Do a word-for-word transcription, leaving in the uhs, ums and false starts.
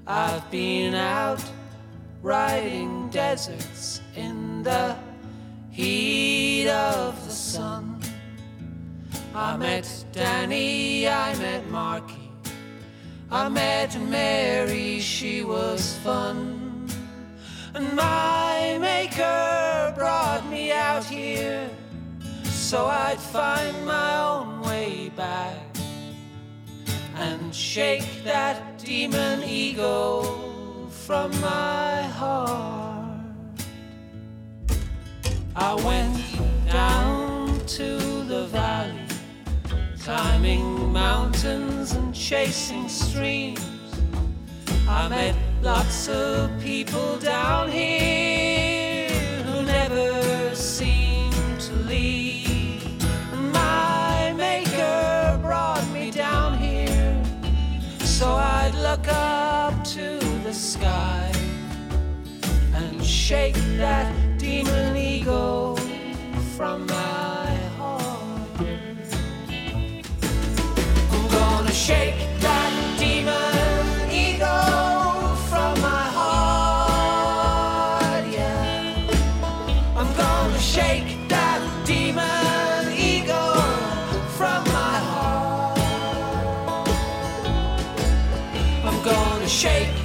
I've been out riding deserts in the heat of the sun. I met Danny, I met Marky, I met Mary, she was fun. And my maker brought me out here so I'd find my own way back and shake that demon ego from my heart. I went down to the valley, climbing mountains and chasing streams. I met lots of people down here who never seem to leave. And my maker brought me down here so I'd look up to the sky and shake that demon ego from my heart. I'm gonna shake that demon ego from my heart, yeah. I'm gonna shake that demon ego from my heart. I'm gonna shake